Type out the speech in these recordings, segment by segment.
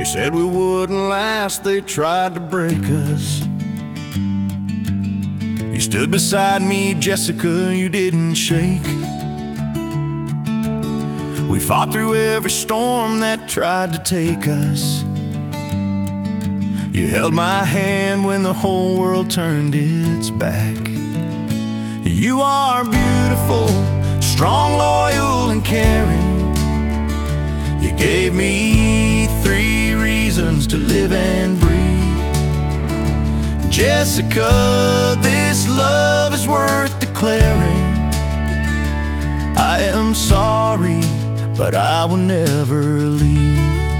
They said we wouldn't last, they tried to break us. You stood beside me, Jessica, you didn't shake. We fought through every storm that tried to take us. You held my hand when the whole world turned its back. You are beautiful, strong, loyal, and caring. You gave me 3 reasons to live and breathe. Jessica, this love is worth declaring. I am sorry, but I will never leave.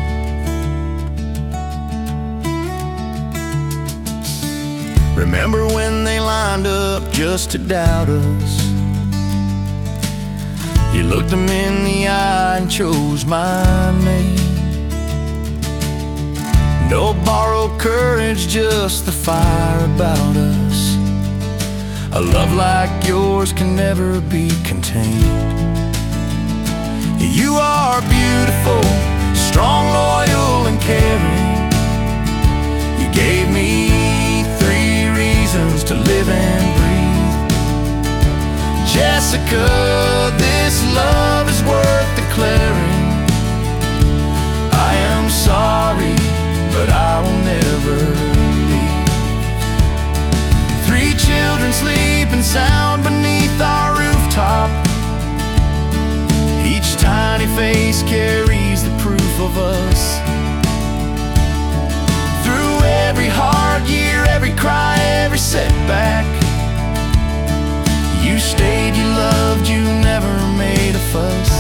Remember when they lined up just to doubt us? You looked them in the eye and chose my name. No borrowed courage, just the fire about us. A love like yours can never be contained. You are beautiful, strong, loyal, and caring. You gave me 3 reasons to live and breathe. Jessica, this love is worth declaring. I am sorry, but I will never leave. 3 children sleeping sound beneath our rooftop. Each tiny face carries the proof of us. Through every hard year, every cry, every setback, you stayed, you loved, you never made a fuss.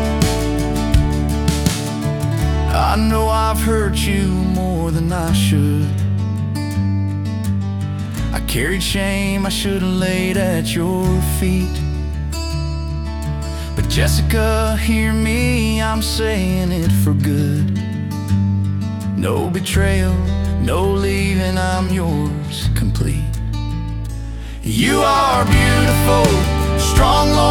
I know I've hurt you more than I should. I carried shame I should have laid at your feet. But Jessica, hear me, I'm saying it for good. No betrayal, no leaving, I'm yours complete. You are beautiful, strong,